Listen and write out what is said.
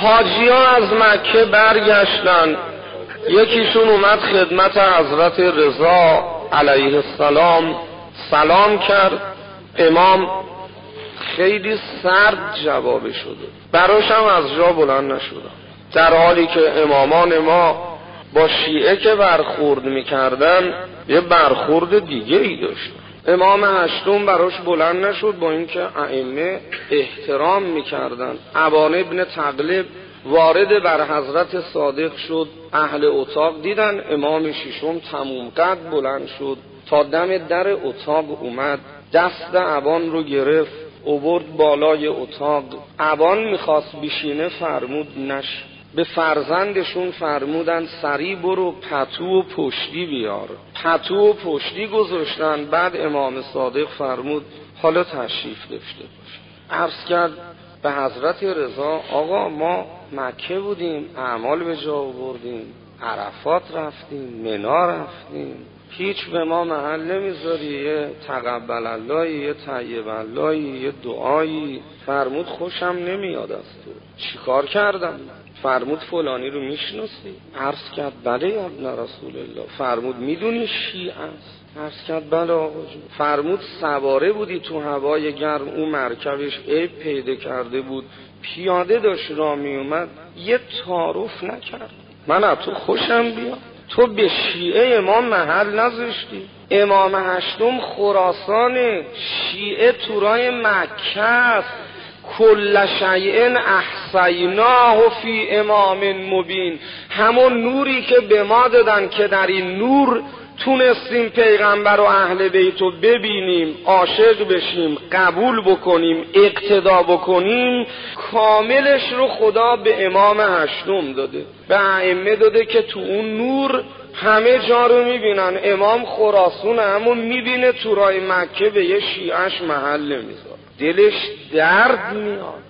حاجیان از مکه برگشتن، یکیشون اومد خدمت حضرت رضا علیه السلام سلام کرد. امام خیلی سرد جواب شده، براش هم از جا بلند نشده، در حالی که امامان ما با شیعه که برخورد میکردن یه برخورد دیگه ای داشت. امام هشتم براش بلند نشد، با اینکه ائمه احترام میکردن. ابان ابن تغلب وارد بر حضرت صادق شد، اهل اتاق دیدن امام ششم تموم قد بلند شد تا دم در اتاق اومد، دست ابان رو گرفت آورد بالای اتاق. ابان میخواست بشینه، فرمود نش. به فرزندشون فرمودن سریع برو پتو و پشتی بیار. پتو و پشتی گذاشتن. بعد امام صادق فرمود حالا تشریف داشته باش. عرض کرد به حضرت رضا آقا ما مکه بودیم، اعمال به جا آوردیم، عرفات رفتیم، منا رفتیم، هیچ به ما محل نمیذاری، یه تقبل اللهی، یه طیب اللهی، یه دعایی. فرمود خوشم نمیاد از تو. چیکار کردم؟ فرمود فلانی رو میشناسی؟ عرض کرد بله یا ابن رسول الله. فرمود میدونی شیعه است؟ عرض کرد بله آقا جون. فرمود سواره بودی تو هوای گرم، اون مرکبش عیب پیدا کرده بود، پیاده داشت راه میومد، یه تعارف نکرد، من از تو خوشم بیاد، تو به شیعه امام محل نذاشتی. امام هشتم خراسان، شیعه تورای مکه است. کل شیء احصیناه فی امام مبین. همون نوری که به ما دادن که در این نور تونستیم پیغمبر و اهل بیتو ببینیم، عاشق بشیم، قبول بکنیم، اقتدا بکنیم، کاملش رو خدا به امام هشتم داده، به ائمه داده که تو اون نور همه جا رو میبینن. امام خراسان همون میبینه، تورای مکه به یه شیعش محل نمیذاره، دلش درد میاد.